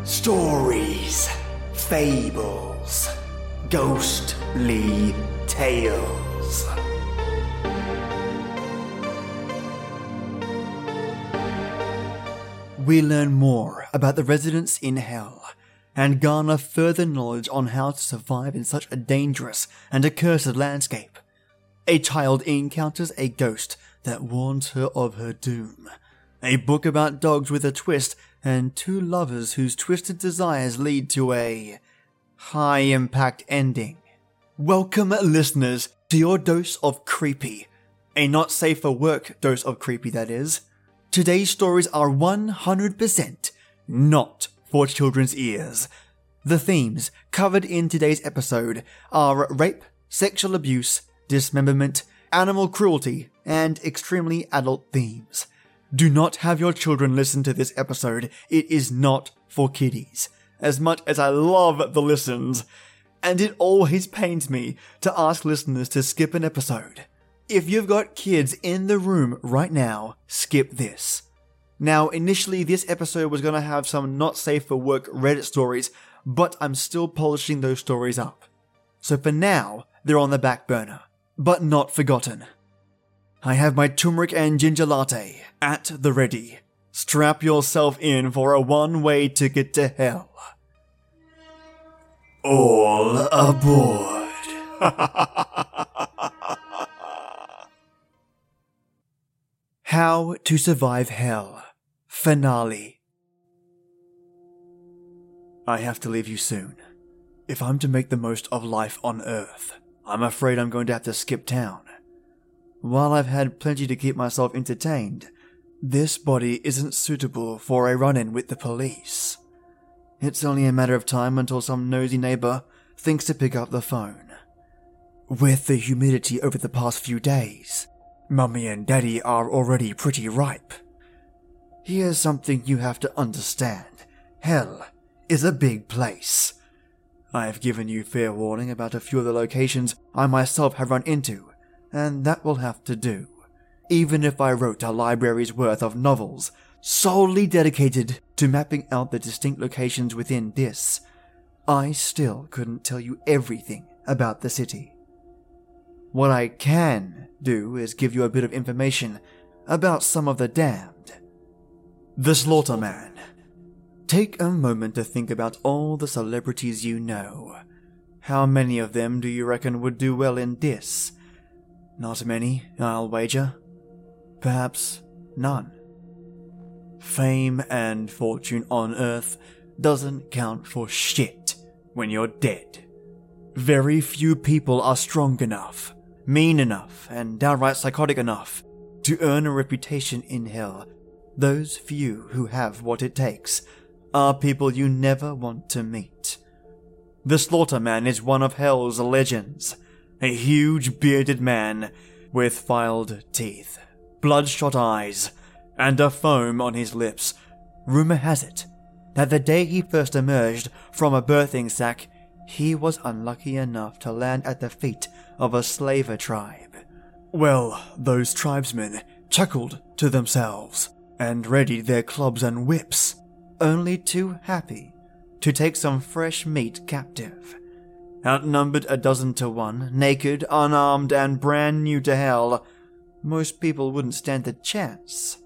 Stories, fables, ghostly tales. We learn more about the residents in hell and garner further knowledge on how to survive in such a dangerous and accursed landscape. A child encounters a ghost that warns her of her doom. A book about dogs with a twist, and two lovers whose twisted desires lead to a high-impact ending. Welcome, listeners, to your dose of creepy. A not safe for work dose of creepy, that is. Today's stories are 100% not for children's ears. The themes covered in today's episode are rape, sexual abuse, dismemberment, animal cruelty, and extremely adult themes. Do not have your children listen to this episode. It is not for kiddies. As much as I love the listens, and it always pains me to ask listeners to skip an episode. If you've got kids in the room right now, skip this. Now, initially this episode was going to have some not safe for work Reddit stories, but I'm still polishing those stories up. So for now, they're on the back burner, but not forgotten. I have my turmeric and ginger latte at the ready. Strap yourself in for a one-way ticket to hell. All aboard. How to Survive Hell Finale. I have to leave you soon. If I'm to make the most of life on Earth, I'm afraid I'm going to have to skip town. While I've had plenty to keep myself entertained, this body isn't suitable for a run-in with the police. It's only a matter of time until some nosy neighbor thinks to pick up the phone. With the humidity over the past few days, Mummy and Daddy are already pretty ripe. Here's something you have to understand. Hell is a big place. I've given you fair warning about a few of the locations I myself have run into, and that will have to do. Even if I wrote a library's worth of novels solely dedicated to mapping out the distinct locations within this, I still couldn't tell you everything about the city. What I can do is give you a bit of information about some of the damned. The Slaughterman. Take a moment to think about all the celebrities you know. How many of them do you reckon would do well in this? Not many, I'll wager. Perhaps none. Fame and fortune on Earth doesn't count for shit when you're dead. Very few people are strong enough, mean enough, and downright psychotic enough to earn a reputation in hell. Those few who have what it takes are people you never want to meet. The Slaughterman is one of hell's legends. A huge bearded man with filed teeth, bloodshot eyes, and a foam on his lips. Rumor has it that the day he first emerged from a birthing sack, he was unlucky enough to land at the feet of a slaver tribe. Well, those tribesmen chuckled to themselves and readied their clubs and whips, only too happy to take some fresh meat captive. Outnumbered 12 to 1, naked, unarmed, and brand new to hell, most people wouldn't stand a chance.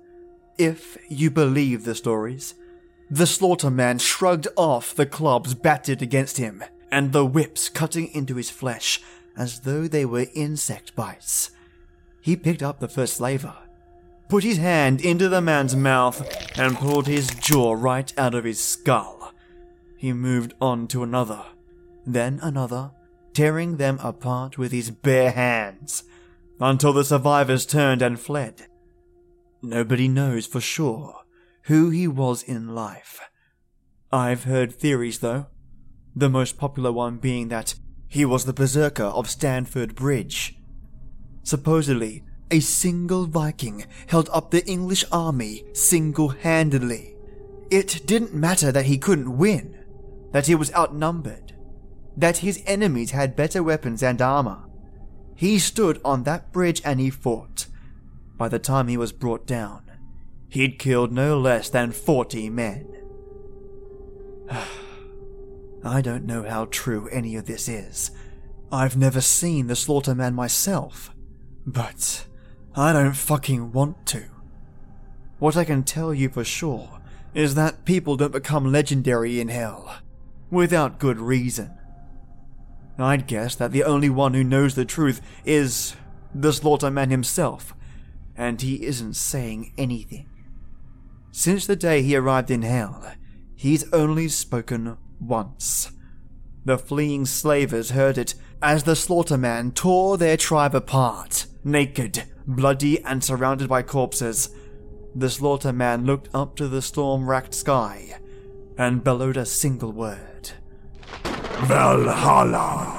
If you believe the stories, the Slaughterman shrugged off the clubs battered against him, and the whips cutting into his flesh as though they were insect bites. He picked up the first slaver, put his hand into the man's mouth, and pulled his jaw right out of his skull. He moved on to another, then another, tearing them apart with his bare hands, until the survivors turned and fled. Nobody knows for sure who he was in life. I've heard theories though, the most popular one being that he was the berserker of Stamford Bridge. Supposedly, a single Viking held up the English army single-handedly. It didn't matter that he couldn't win, that he was outnumbered, that his enemies had better weapons and armor. He stood on that bridge and he fought. By the time he was brought down, he'd killed no less than 40 men. I don't know how true any of this is. I've never seen the Slaughterman myself, but I don't fucking want to. What I can tell you for sure is that people don't become legendary in hell without good reason. I'd guess that the only one who knows the truth is the Slaughterman himself, and he isn't saying anything. Since the day he arrived in hell, he's only spoken once. The fleeing slavers heard it as the Slaughterman tore their tribe apart, naked, bloody, and surrounded by corpses. The Slaughterman looked up to the storm-racked sky and bellowed a single word. Valhalla!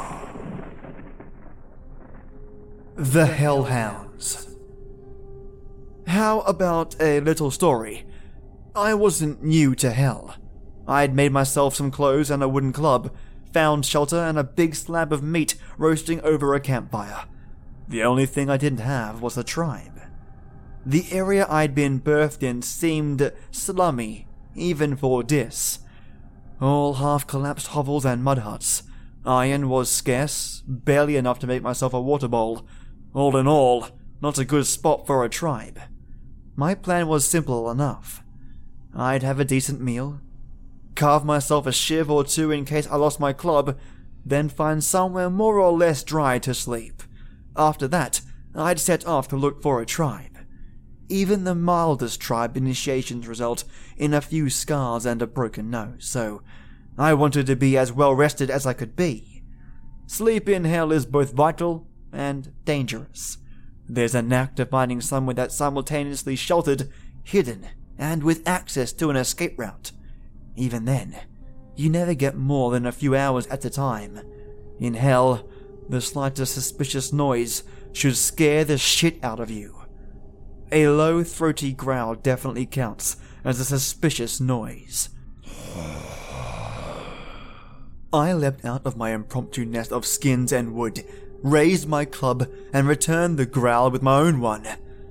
The Hellhounds. How about a little story? I wasn't new to hell. I'd made myself some clothes and a wooden club, found shelter and a big slab of meat roasting over a campfire. The only thing I didn't have was a tribe. The area I'd been birthed in seemed slummy, even for Dis. All half-collapsed hovels and mud huts. Iron was scarce, barely enough to make myself a water bowl. All in all, not a good spot for a tribe. My plan was simple enough. I'd have a decent meal, carve myself a shiv or two in case I lost my club, then find somewhere more or less dry to sleep. After that, I'd set off to look for a tribe. Even the mildest tribe initiations result in a few scars and a broken nose, so I wanted to be as well rested as I could be. Sleep in hell is both vital and dangerous. There's a knack to finding somewhere that's simultaneously sheltered, hidden, and with access to an escape route. Even then, you never get more than a few hours at a time. In hell, the slightest suspicious noise should scare the shit out of you. A low, throaty growl definitely counts as a suspicious noise. I leapt out of my impromptu nest of skins and wood, raised my club, and returned the growl with my own one.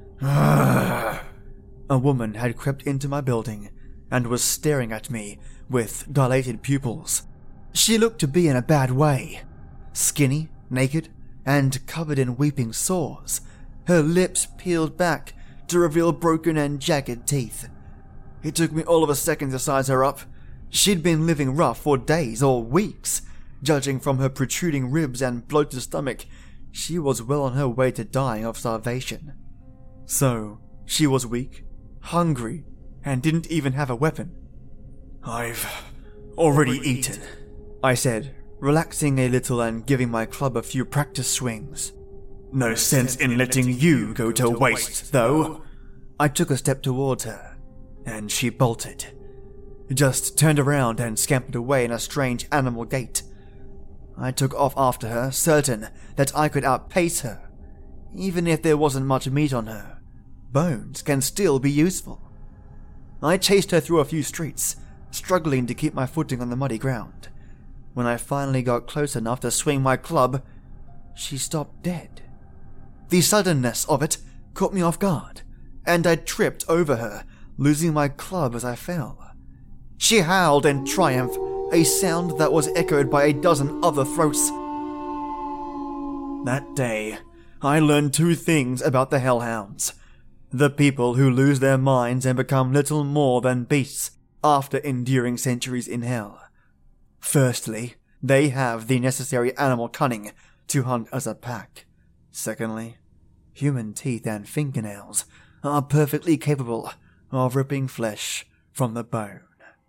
A woman had crept into my building and was staring at me with dilated pupils. She looked to be in a bad way. Skinny, naked, and covered in weeping sores, her lips peeled back to reveal broken and jagged teeth. It took me all of a second to size her up. She'd been living rough for days or weeks. Judging from her protruding ribs and bloated stomach, she was well on her way to dying of starvation. So, she was weak, hungry, and didn't even have a weapon. "I've already eaten," I said, relaxing a little and giving my club a few practice swings. "No sense in letting you go to waste, though." I took a step towards her, and she bolted. Just turned around and scampered away in a strange animal gait. I took off after her, certain that I could outpace her. Even if there wasn't much meat on her, bones can still be useful. I chased her through a few streets, struggling to keep my footing on the muddy ground. When I finally got close enough to swing my club, she stopped dead. The suddenness of it caught me off guard, and I tripped over her, losing my club as I fell. She howled in triumph, a sound that was echoed by a dozen other throats. That day, I learned two things about the Hellhounds. The people who lose their minds and become little more than beasts after enduring centuries in hell. Firstly, they have the necessary animal cunning to hunt as a pack. Secondly, human teeth and fingernails are perfectly capable of ripping flesh from the bone.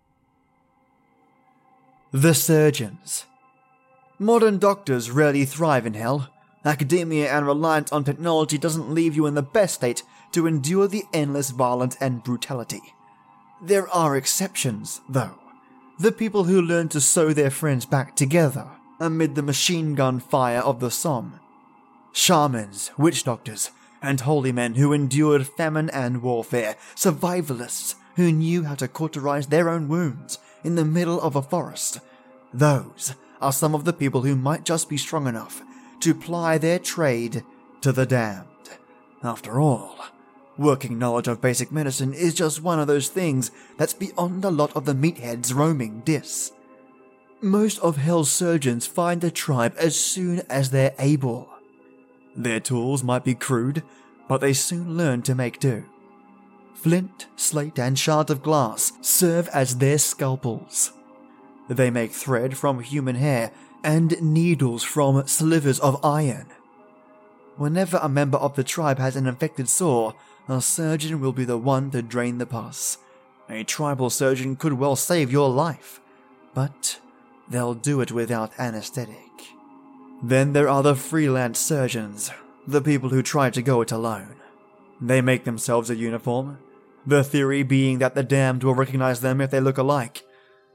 The surgeons. Modern doctors rarely thrive in hell. Academia and reliance on technology doesn't leave you in the best state to endure the endless violence and brutality. There are exceptions, though. The people who learn to sew their friends back together amid the machine gun fire of the Somme. Shamans, witch doctors, and holy men who endured famine and warfare. Survivalists who knew how to cauterize their own wounds in the middle of a forest. Those are some of the people who might just be strong enough to ply their trade to the damned. After all, Working knowledge of basic medicine is just one of those things that's beyond a lot of the meatheads roaming Dis. Most of Hell's surgeons find the tribe as soon as they're able. Their tools might be crude, but they soon learn to make do. Flint, slate, and shards of glass serve as their scalpels. They make thread from human hair and needles from slivers of iron. Whenever a member of the tribe has an infected sore, a surgeon will be the one to drain the pus. A tribal surgeon could well save your life, but they'll do it without anesthetic. Then there are the freelance surgeons, the people who try to go it alone. They make themselves a uniform, the theory being that the damned will recognize them if they look alike.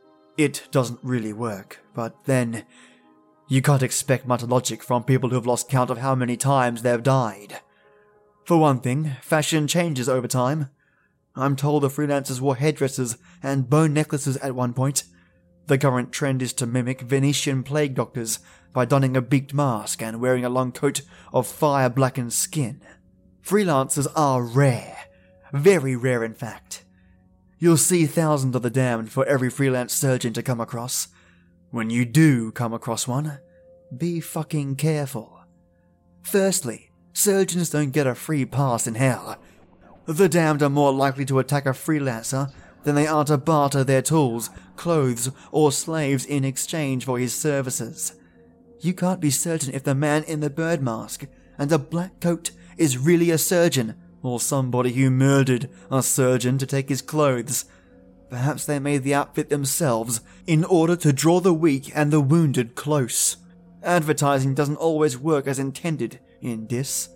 It doesn't really work, but then you can't expect much logic from people who've lost count of how many times they've died. For one thing, fashion changes over time. I'm told the freelancers wore headdresses and bone necklaces at one point. The current trend is to mimic Venetian plague doctors by donning a beaked mask and wearing a long coat of fire-blackened skin. Freelancers are rare. Very rare, in fact. You'll see thousands of the damned for every freelance surgeon to come across. When you do come across one, be fucking careful. Firstly, surgeons don't get a free pass in hell. The damned are more likely to attack a freelancer than they are to barter their tools, clothes, or slaves in exchange for his services. You can't be certain if the man in the bird mask and a black coat is really a surgeon, or somebody who murdered a surgeon to take his clothes. Perhaps they made the outfit themselves in order to draw the weak and the wounded close. Advertising doesn't always work as intended in Dis.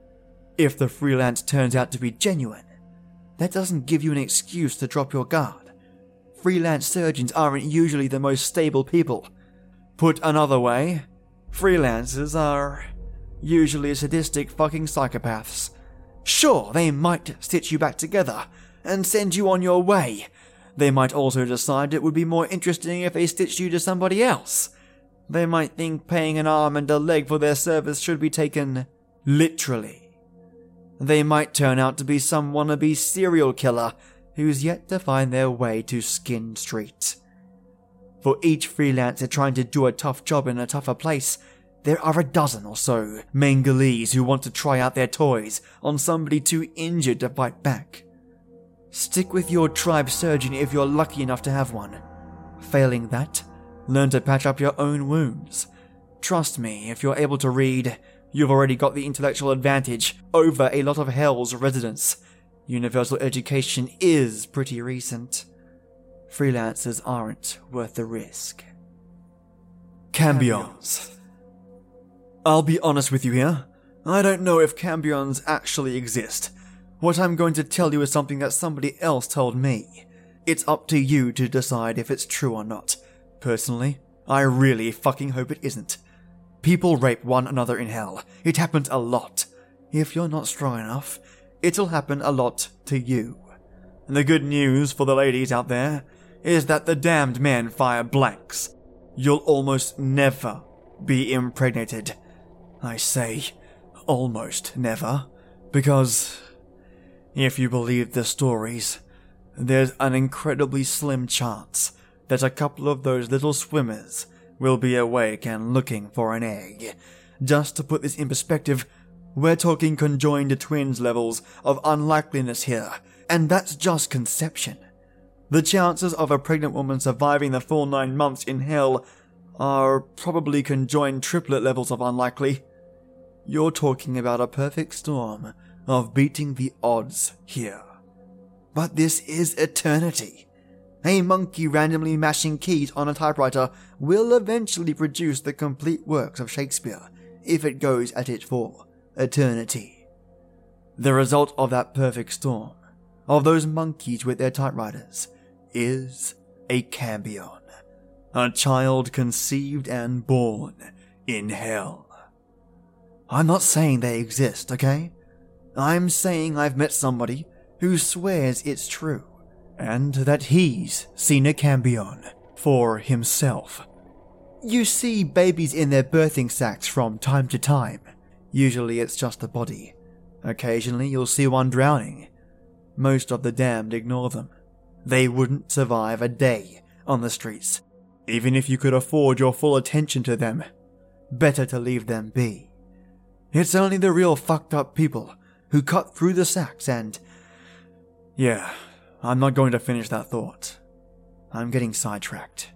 If the freelance turns out to be genuine, that doesn't give you an excuse to drop your guard. Freelance surgeons aren't usually the most stable people. Put another way, freelancers are usually sadistic fucking psychopaths. Sure, they might stitch you back together and send you on your way. They might also decide it would be more interesting if they stitched you to somebody else. They might think paying an arm and a leg for their service should be taken literally. They might turn out to be some wannabe serial killer who's yet to find their way to Skin Street. For each freelancer trying to do a tough job in a tougher place, there are a dozen or so Mengolese who want to try out their toys on somebody too injured to fight back. Stick with your tribe surgeon if you're lucky enough to have one. Failing that, learn to patch up your own wounds. Trust me, if you're able to read, you've already got the intellectual advantage over a lot of Hell's residents. Universal education is pretty recent. Freelancers aren't worth the risk. Cambions. I'll be honest with you here. I don't know if cambions actually exist. What I'm going to tell you is something that somebody else told me. It's up to you to decide if it's true or not. Personally, I really fucking hope it isn't. People rape one another in hell. It happens a lot. If you're not strong enough, it'll happen a lot to you. And the good news for the ladies out there is that the damned men fire blanks. You'll almost never be impregnated. I say almost never, because if you believe the stories, there's an incredibly slim chance that a couple of those little swimmers will be awake and looking for an egg. Just to put this in perspective, we're talking conjoined twins levels of unlikeliness here, and that's just conception. The chances of a pregnant woman surviving the full 9 months in hell are probably conjoined triplet levels of unlikely. You're talking about a perfect storm of beating the odds here. But this is eternity. A monkey randomly mashing keys on a typewriter will eventually produce the complete works of Shakespeare, if it goes at it for eternity. The result of that perfect storm, of those monkeys with their typewriters, is a cambion. A child conceived and born in hell. I'm not saying they exist, okay? I'm saying I've met somebody who swears it's true, and that he's seen a cambion for himself. You see babies in their birthing sacks from time to time. Usually it's just the body. Occasionally you'll see one drowning. Most of the damned ignore them. They wouldn't survive a day on the streets, even if you could afford your full attention to them. Better to leave them be. It's only the real fucked up people who cut through the sacks and... Yeah, I'm not going to finish that thought. I'm getting sidetracked.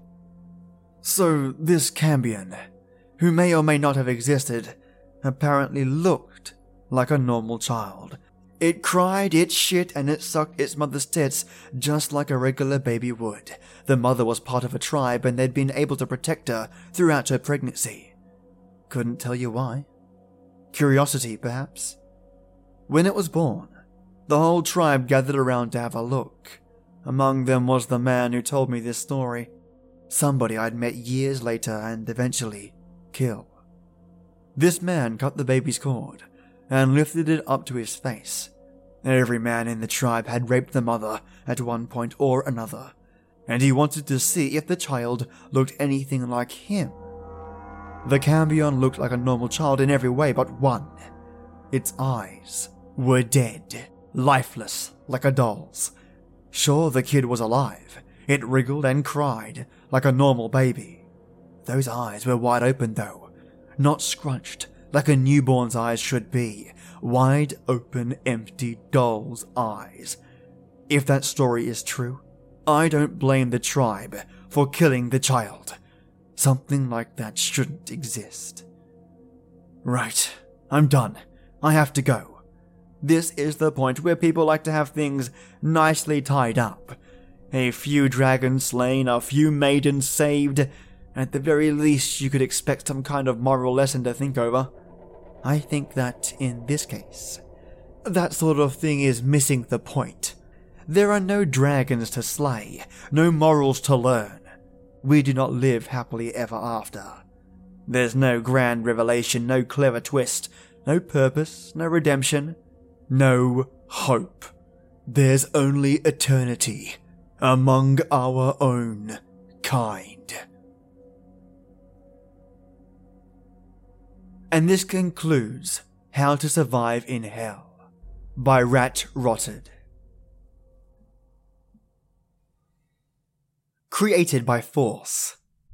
So this Cambion, who may or may not have existed, apparently looked like a normal child. It cried, it shit, and it sucked its mother's tits just like a regular baby would. The mother was part of a tribe and they'd been able to protect her throughout her pregnancy. Couldn't tell you why. Curiosity, perhaps. When it was born, the whole tribe gathered around to have a look. Among them was the man who told me this story. Somebody I'd met years later and eventually kill. This man cut the baby's cord and lifted it up to his face. Every man in the tribe had raped the mother at one point or another, and he wanted to see if the child looked anything like him. The Cambion looked like a normal child in every way but one. Its eyes were dead, lifeless like a doll's. Sure, the kid was alive. It wriggled and cried like a normal baby. Those eyes were wide open though, not scrunched like a newborn's eyes should be. Wide open, empty doll's eyes. If that story is true, I don't blame the tribe for killing the child. Something like that shouldn't exist. Right, I'm done. I have to go. This is the point where people like to have things nicely tied up. A few dragons slain, a few maidens saved. At the very least, you could expect some kind of moral lesson to think over. I think that, in this case, that sort of thing is missing the point. There are no dragons to slay, no morals to learn. We do not live happily ever after. There's no grand revelation, no clever twist, no purpose, no redemption, no hope. There's only eternity among our own kind. And this concludes How to Survive in Hell by Rat Rotted. Created by Force.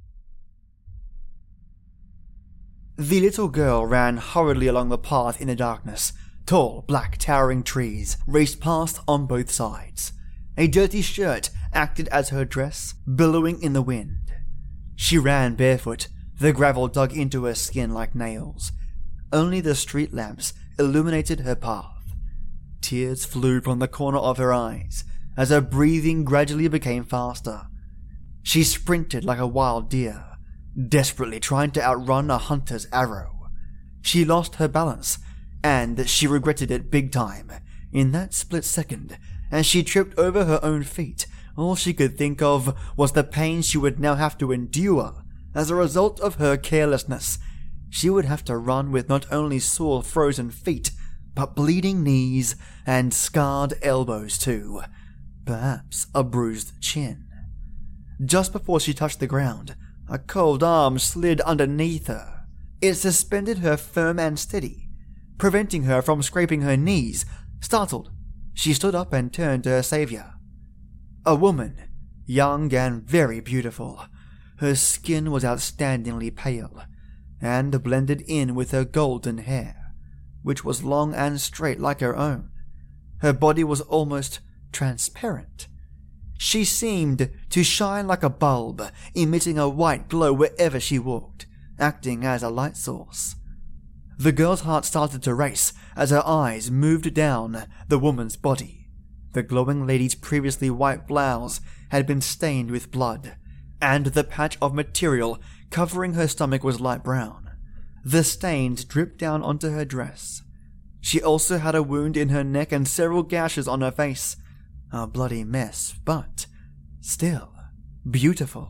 The little girl ran hurriedly along the path in the darkness. Tall, black, towering trees raced past on both sides. A dirty shirt acted as her dress, billowing in the wind. She ran barefoot, the gravel dug into her skin like nails. Only the street lamps illuminated her path. Tears flew from the corner of her eyes as her breathing gradually became faster. She sprinted like a wild deer, desperately trying to outrun a hunter's arrow. She lost her balance, and she regretted it big time. In that split second, as she tripped over her own feet, all she could think of was the pain she would now have to endure as a result of her carelessness. She would have to run with not only sore frozen feet, but bleeding knees and scarred elbows too. Perhaps a bruised chin. Just before she touched the ground, a cold arm slid underneath her. It suspended her firm and steady, preventing her from scraping her knees. Startled, she stood up and turned to her savior. A woman, young and very beautiful. Her skin was outstandingly pale, and blended in with her golden hair, which was long and straight like her own. Her body was almost transparent. She seemed to shine like a bulb, emitting a white glow wherever she walked, acting as a light source. The girl's heart started to race as her eyes moved down the woman's body. The glowing lady's previously white blouse had been stained with blood, and the patch of material covering her stomach was light brown. The stains dripped down onto her dress. She also had a wound in her neck and several gashes on her face. A bloody mess, but still beautiful,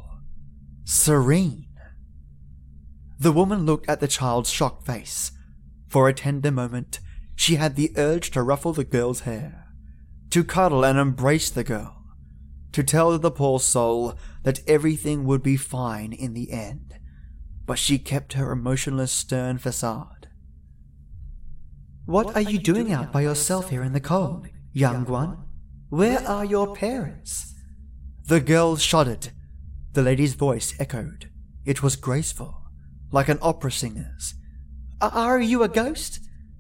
serene. The woman looked at the child's shocked face. For a tender moment, she had the urge to ruffle the girl's hair, to cuddle and embrace the girl, to tell the poor soul that everything would be fine in the end, but she kept her emotionless, stern facade. What are you doing out by yourself here in the cold, young one? Where are your parents? The girl shuddered. The lady's voice echoed. It was graceful, like an opera singer's. Are you a ghost?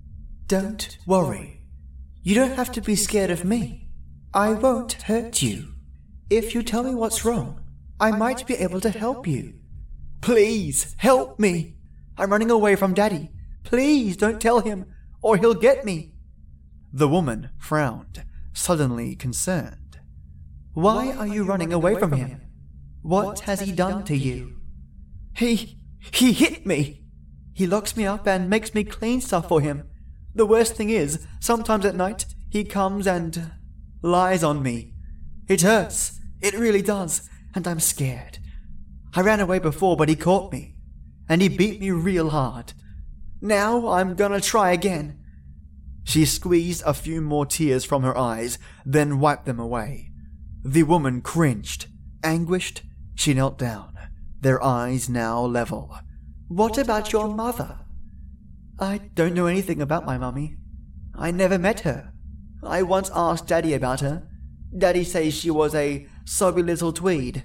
Don't worry. You don't have to be scared of me. I won't hurt you. If you tell me what's wrong, I might be able to help you. Please, help me. I'm running away from Daddy. Please don't tell him, or he'll get me. The woman frowned, suddenly concerned. Why are you running away from him? What has he done to you? He hit me. He locks me up and makes me clean stuff for him. The worst thing is, sometimes at night, he comes and lies on me. It hurts. It really does. And I'm scared. I ran away before, but he caught me. And he beat me real hard. Now I'm gonna try again. She squeezed a few more tears from her eyes, then wiped them away. The woman cringed. Anguished, she knelt down, their eyes now level. What about your mother? I don't know anything about my mummy. I never met her. I once asked Daddy about her. Daddy says she was a sobby little tweed.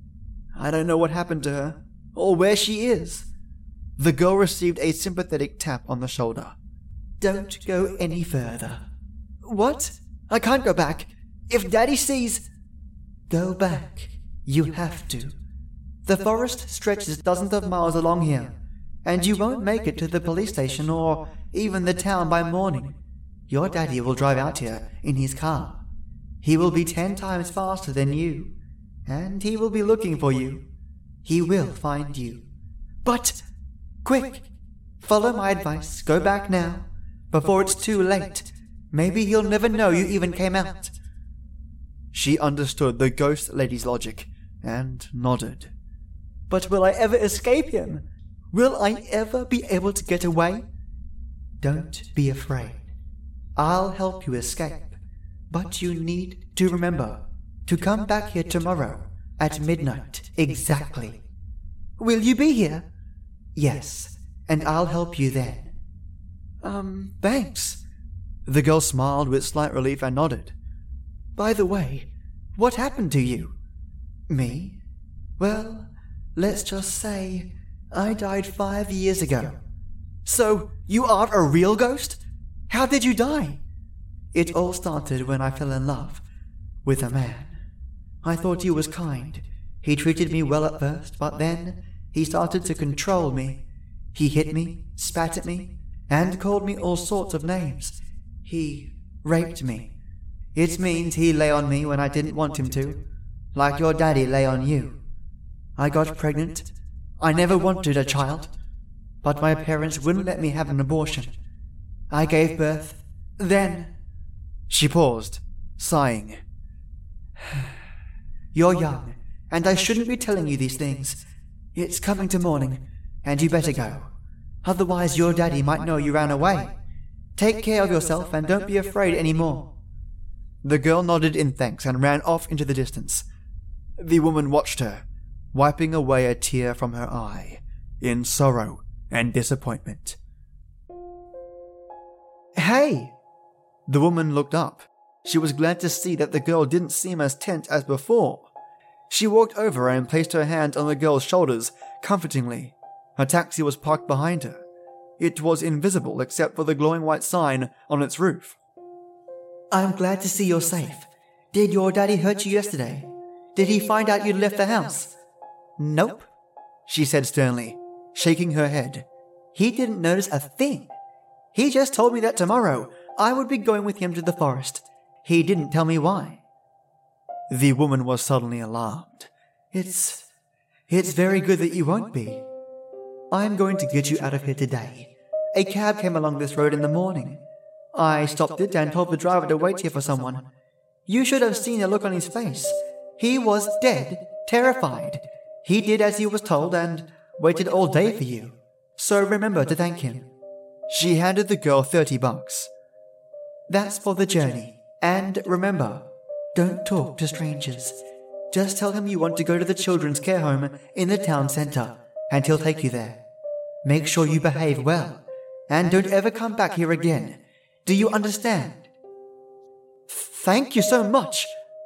I don't know what happened to her, or where she is. The girl received a sympathetic tap on the shoulder. Don't go any further. What? I can't go back. If Daddy sees... Go back. You have to. The forest stretches dozens of miles along here, and you won't make it to the police station or even the town by morning. Your daddy will drive out here in his car. He will be 10 times faster than you, and he will be looking for you. He will find you. But, quick, follow my advice. Go back now, before it's too late. Maybe he'll never know you even came out. She understood the ghost lady's logic, and nodded. But will I ever escape him? Will I ever be able to get away? Don't be afraid. I'll help you escape. But you need to remember to come back here tomorrow at midnight exactly. Will you be here? Yes, and I'll help you then. Thanks. The girl smiled with slight relief and nodded. By the way, what happened to you? Me? Well, let's just say I died 5 years ago. So, you aren't a real ghost? How did you die? It all started when I fell in love with a man. I thought he was kind. He treated me well at first, but then he started to control me. He hit me, spat at me, and called me all sorts of names. He raped me. It means he lay on me when I didn't want him to, like your daddy lay on you. I got pregnant. I never wanted a child, but my parents wouldn't let me have an abortion. I gave birth. Then... She paused, sighing. You're young, and I shouldn't be telling you these things. It's coming to morning, and you better go. Otherwise your daddy might know you ran away. Take care of yourself and don't be afraid anymore. The girl nodded in thanks and ran off into the distance. The woman watched her, wiping away a tear from her eye, in sorrow and disappointment. Hey! The woman looked up. She was glad to see that the girl didn't seem as tense as before. She walked over and placed her hand on the girl's shoulders, comfortingly. Her taxi was parked behind her. It was invisible except for the glowing white sign on its roof. I'm glad to see you're safe. Did your daddy hurt you yesterday? Did he find out you'd left the house? Nope, she said sternly, shaking her head. He didn't notice a thing. He just told me that tomorrow I would be going with him to the forest. He didn't tell me why. The woman was suddenly alarmed. It's very good that you won't be. I'm going to get you out of here today. A cab came along this road in the morning. I stopped it and told the driver to wait here for someone. You should have seen the look on his face. He was dead, terrified. He did as he was told and waited all day for you. So remember to thank him. She handed the girl $30. That's for the journey. And remember, don't talk to strangers. Just tell him you want to go to the children's care home in the town centre, and he'll take you there. Make sure you behave well, and don't ever come back here again. Do you understand? Thank you so much.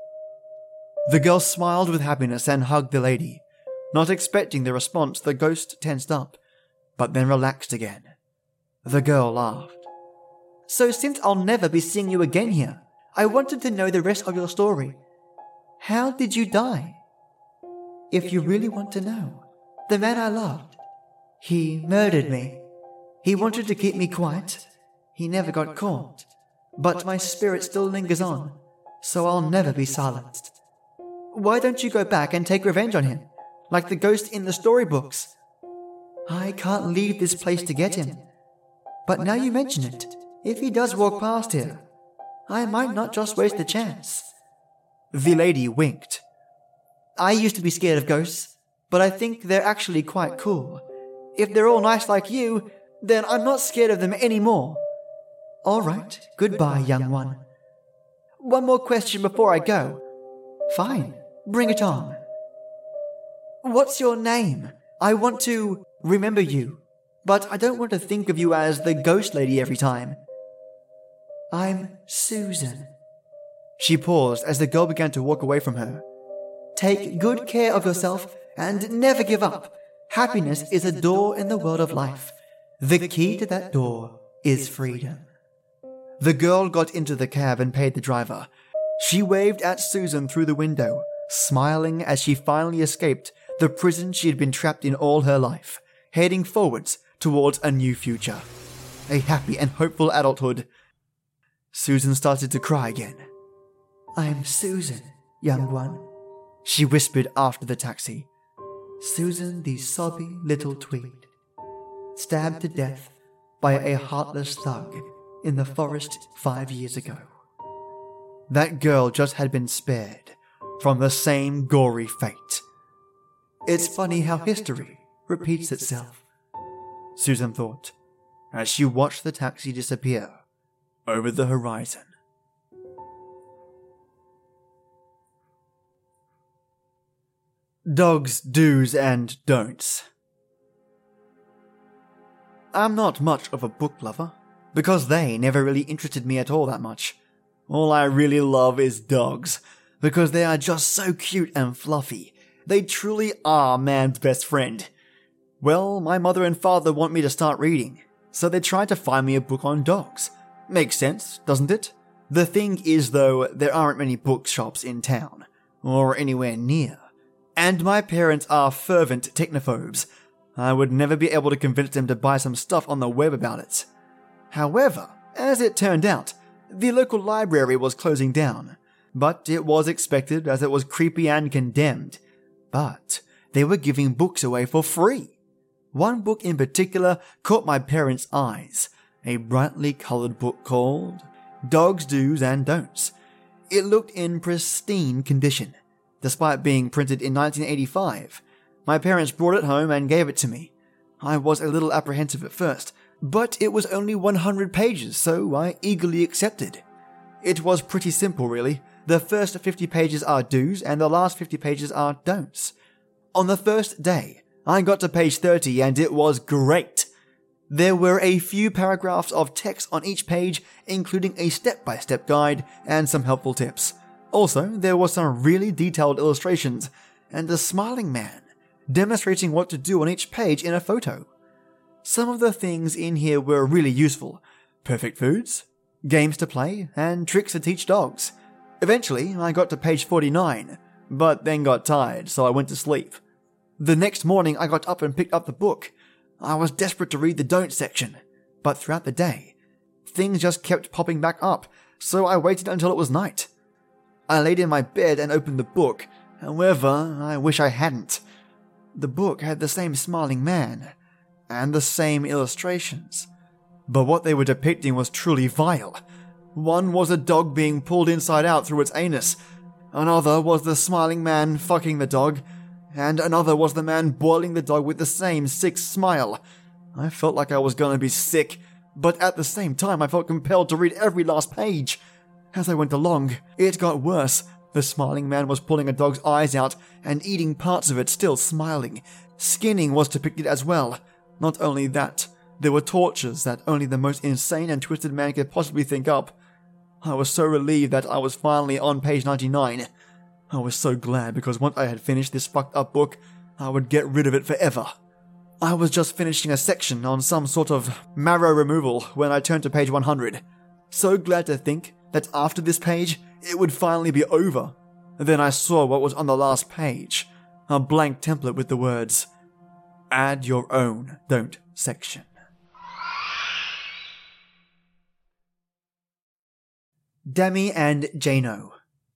The girl smiled with happiness and hugged the lady. Not expecting the response, the ghost tensed up, but then relaxed again. The girl laughed. So since I'll never be seeing you again here, I wanted to know the rest of your story. How did you die? If you really want to know, the man I loved, he murdered me. He wanted to keep me quiet. He never got caught. But my spirit still lingers on, so I'll never be silenced. Why don't you go back and take revenge on him, like the ghost in the storybooks? I can't leave this place to get him. But now you mention it, if he does walk past here, I might not just waste the chance. The lady winked. I used to be scared of ghosts, but I think they're actually quite cool. If they're all nice like you, then I'm not scared of them anymore. All right, goodbye, young one. One more question before I go. Fine, bring it on. What's your name? I want to remember you, but I don't want to think of you as the ghost lady every time. I'm Susan. She paused as the girl began to walk away from her. Take good care of yourself and never give up. Happiness is a door in the world of life. The key to that door is freedom. The girl got into the cab and paid the driver. She waved at Susan through the window, smiling as she finally escaped the prison she had been trapped in all her life, heading forwards towards a new future. A happy and hopeful adulthood. Susan started to cry again. I'm Susan, young one, she whispered after the taxi. Susan the sobby little tweed, stabbed to death by a heartless thug in the forest 5 years ago. That girl just had been spared from the same gory fate. It's funny how history repeats itself, Susan thought, as she watched the taxi disappear over the horizon. Dogs' do's and don'ts. I'm not much of a book lover, because they never really interested me at all that much. All I really love is dogs, because they are just so cute and fluffy. They truly are man's best friend. Well, my mother and father want me to start reading, so they tried to find me a book on dogs. Makes sense, doesn't it? The thing is, though, there aren't many bookshops in town, or anywhere near. And my parents are fervent technophobes. I would never be able to convince them to buy some stuff on the web about it. However, as it turned out, the local library was closing down. But it was expected, as it was creepy and condemned. But they were giving books away for free. One book in particular caught my parents' eyes. A brightly coloured book called Dogs' Do's and Don'ts. It looked in pristine condition, despite being printed in 1985. My parents brought it home and gave it to me. I was a little apprehensive at first, but it was only 100 pages, so I eagerly accepted. It was pretty simple, really. The first 50 pages are do's and the last 50 pages are don'ts. On the first day, I got to page 30 and it was great. There were a few paragraphs of text on each page, including a step-by-step guide and some helpful tips. Also, there were some really detailed illustrations and a smiling man demonstrating what to do on each page in a photo. Some of the things in here were really useful. Perfect foods, games to play, and tricks to teach dogs. Eventually, I got to page 49, but then got tired, so I went to sleep. The next morning, I got up and picked up the book. I was desperate to read the don't section, but throughout the day, things just kept popping back up, so I waited until it was night. I laid in my bed and opened the book. However, I wish I hadn't. The book had the same smiling man, and the same illustrations. But what they were depicting was truly vile. One was a dog being pulled inside out through its anus. Another was the smiling man fucking the dog. And another was the man boiling the dog with the same sick smile. I felt like I was going to be sick, but at the same time I felt compelled to read every last page. As I went along, it got worse. The smiling man was pulling a dog's eyes out and eating parts of it, still smiling. Skinning was depicted as well. Not only that, There were tortures that only the most insane and twisted man could possibly think up. I was so relieved that I was finally on page 99. I was so glad because once I had finished this fucked up book, I would get rid of it forever. I was just finishing a section on some sort of marrow removal when I turned to page 100. So glad to think that after this page, it would finally be over. Then I saw what was on the last page, a blank template with the words, "Add your own don't" section. Demi and Jano.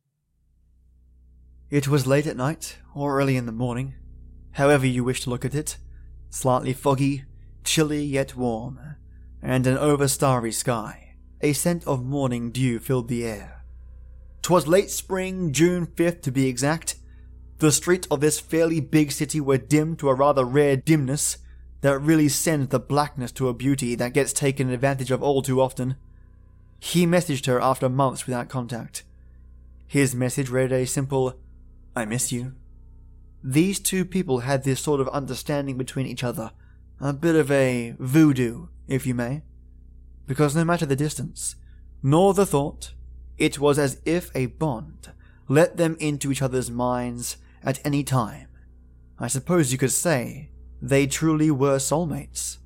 It was late at night, or early in the morning, however you wish to look at it, slightly foggy, chilly yet warm, and an over-starry sky. A scent of morning dew filled the air. 'Twas late spring, June 5th to be exact. The streets of this fairly big city were dim to a rather rare dimness that really sends the blackness to a beauty that gets taken advantage of all too often. He messaged her after months without contact. His message read a simple, "I miss you." These two people had this sort of understanding between each other, a bit of a voodoo, if you may. Because no matter the distance, nor the thought, it was as if a bond let them into each other's minds at any time. I suppose you could say they truly were soulmates.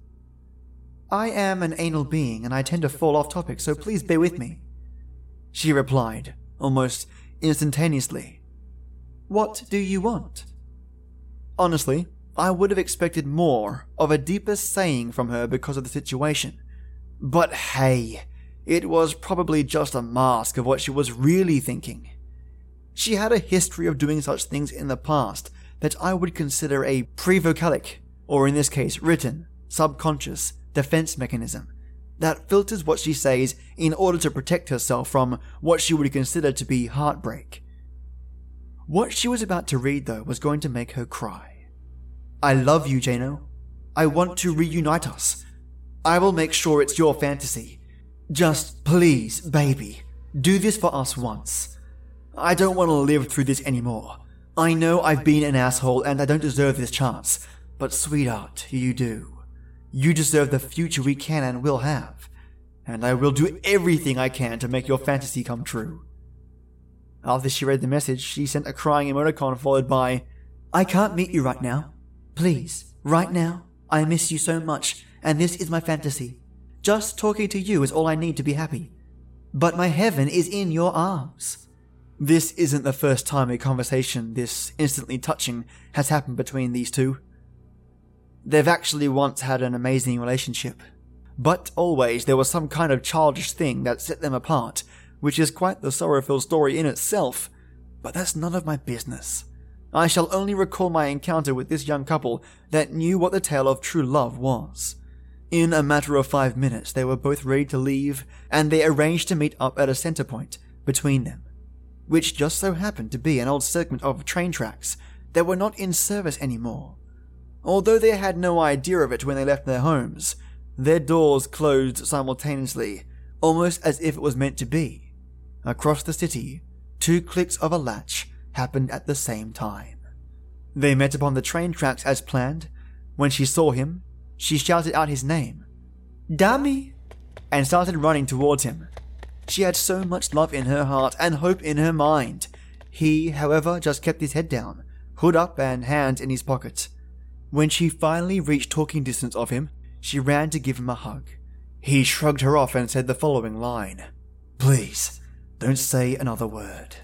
"I am an anal being and I tend to fall off topic, so please bear with me," she replied, almost instantaneously. "What do you want?" Honestly, I would have expected more of a deeper saying from her because of the situation. But hey, it was probably just a mask of what she was really thinking. She had a history of doing such things in the past that I would consider a pre-vocalic, or in this case written, subconscious defense mechanism that filters what she says in order to protect herself from what she would consider to be heartbreak. What she was about to read, though, was going to make her cry. "I love you, Jano. I want to reunite us. I will make sure it's your fantasy. Just please, baby, do this for us once. I don't want to live through this anymore. I know I've been an asshole and I don't deserve this chance, but sweetheart, you do. You deserve the future we can and will have, and I will do everything I can to make your fantasy come true." After she read the message, she sent a crying emoticon followed by, "I can't meet you right now. Please, right now, I miss you so much, and this is my fantasy. Just talking to you is all I need to be happy. But my heaven is in your arms." This isn't the first time a conversation this instantly touching has happened between these two. They've actually once had an amazing relationship. But always there was some kind of childish thing that set them apart, which is quite the sorrow-filled story in itself. But that's none of my business. I shall only recall my encounter with this young couple that knew what the tale of true love was. In a matter of 5 minutes, they were both ready to leave, and they arranged to meet up at a center point between them, which just so happened to be an old segment of train tracks that were not in service anymore. Although they had no idea of it when they left their homes, their doors closed simultaneously, almost as if it was meant to be. Across the city, 2 clicks of a latch happened at the same time. They met upon the train tracks as planned. When she saw him, she shouted out his name, "Dami!" and started running towards him. She had so much love in her heart and hope in her mind. He, however, just kept his head down, hood up and hands in his pockets. When she finally reached talking distance of him, she ran to give him a hug. He shrugged her off and said the following line, "Please, don't say another word.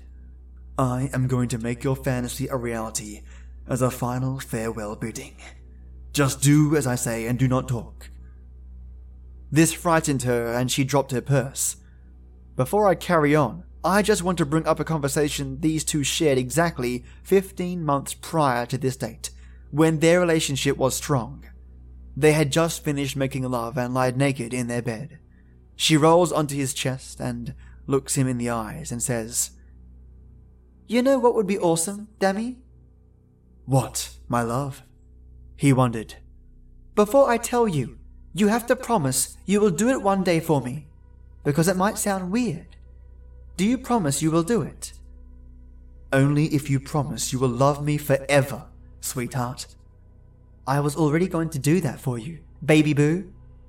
I am going to make your fantasy a reality as a final farewell bidding. Just do as I say and do not talk." This frightened her and she dropped her purse. Before I carry on, I just want to bring up a conversation these two shared exactly 15 months prior to this date, when their relationship was strong. They had just finished making love and lied naked in their bed. She rolls onto his chest and looks him in the eyes and says, "You know what would be awesome, Dami?" "What, my love?" He wondered. "Before I tell you, you have to promise you will do it one day for me, because it might sound weird. Do you promise you will do it?" "Only if you promise you will love me forever, sweetheart." "I was already going to do that for you, baby boo."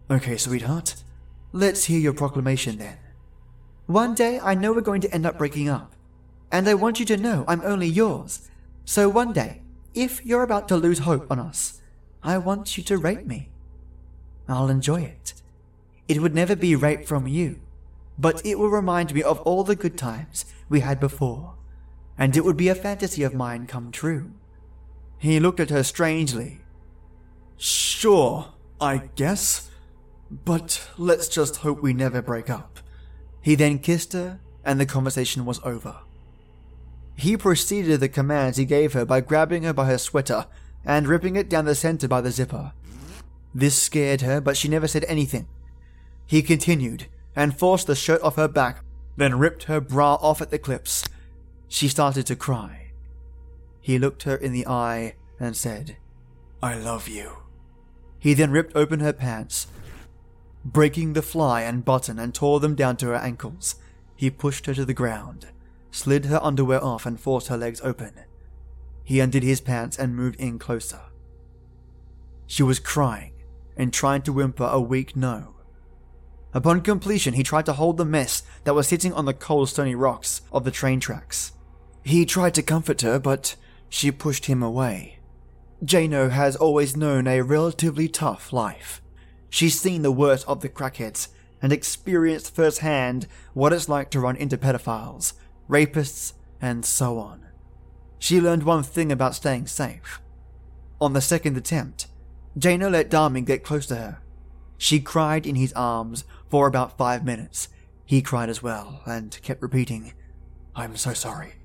Okay, sweetheart. Let's hear your proclamation then. One day I know we're going to end up breaking up, and I want you to know I'm only yours. So one day, if you're about to lose hope on us, I want you to rape me. I'll enjoy it. It would never be rape from you, but it will remind me of all the good times we had before, and it would be a fantasy of mine come true. He looked at her strangely. Sure, I guess, but let's just hope we never break up. He then kissed her, and the conversation was over. He proceeded the commands he gave her by grabbing her by her sweater and ripping it down the center by the zipper. This scared her, but she never said anything. He continued and forced the shirt off her back, then ripped her bra off at the clips. She started to cry. He looked her in the eye and said, "I love you." He then ripped open her pants, breaking the fly and button, and tore them down to her ankles. He pushed her to the ground, slid her underwear off, and forced her legs open. He undid his pants and moved in closer. She was crying and trying to whimper a weak no. Upon completion, he tried to hold the mess that was sitting on the cold stony rocks of the train tracks. He tried to comfort her, but she pushed him away. Jano has always known a relatively tough life. She's seen the worst of the crackheads and experienced firsthand what it's like to run into pedophiles, rapists, and so on. She learned one thing about staying safe. On the second attempt, Jano let Dami get close to her. She cried in his arms for about 5 minutes. He cried as well and kept repeating, "I'm so sorry.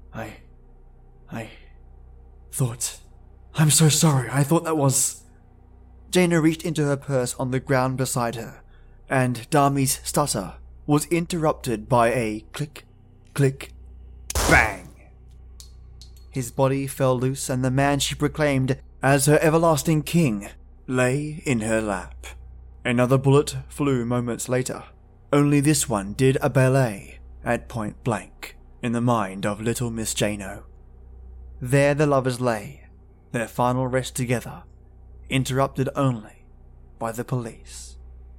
I'm so sorry. I thought that was..." Jano reached into her purse on the ground beside her, and Dami's stutter was interrupted by a click, click, bang. His body fell loose, and the man she proclaimed as her everlasting king lay in her lap. Another bullet flew moments later. Only this one did a ballet at point blank in the mind of little Miss Jano. There the lovers lay, their final rest together, interrupted only by the police.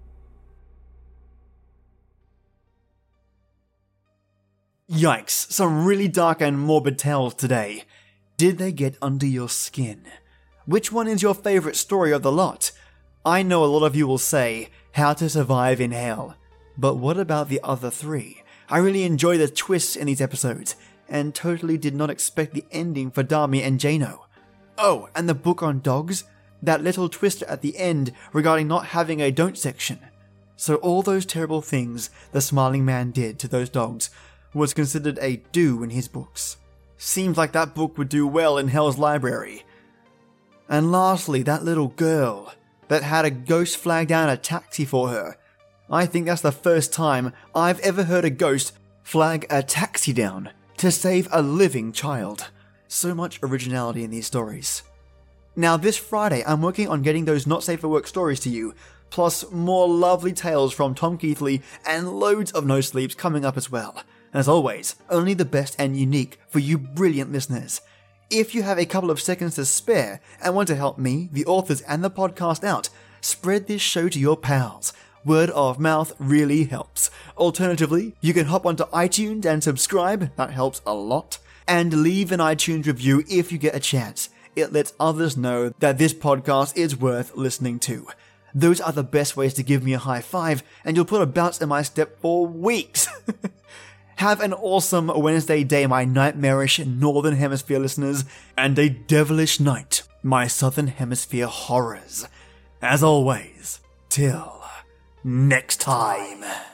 Yikes, some really dark and morbid tales today. Did they get under your skin? Which one is your favorite story of the lot? I know a lot of you will say, How to Survive in Hell. But what about the other three? I really enjoy the twists in these episodes, and totally did not expect the ending for Dami and Jano. Oh, and the book on dogs? That little twist at the end regarding not having a don't section. So all those terrible things the smiling man did to those dogs was considered a do in his books. Seems like that book would do well in Hell's library. And lastly, that little girl that had a ghost flag down a taxi for her. I think that's the first time I've ever heard a ghost flag a taxi down to save a living child. So much originality in these stories. Now this Friday, I'm working on getting those not safe for work stories to you, plus more lovely tales from Tom Keithley and loads of no sleeps coming up as well. As always, only the best and unique for you brilliant listeners. If you have a couple of seconds to spare and want to help me, the authors, and the podcast out, spread this show to your pals. Word of mouth really helps. Alternatively, you can hop onto iTunes and subscribe, that helps a lot, and leave an iTunes review if you get a chance. It lets others know that this podcast is worth listening to. Those are the best ways to give me a high five, and you'll put a bounce in my step for weeks. Have an awesome Wednesday day, my nightmarish Northern Hemisphere listeners, and a devilish night, my Southern Hemisphere horrors. As always, till next time.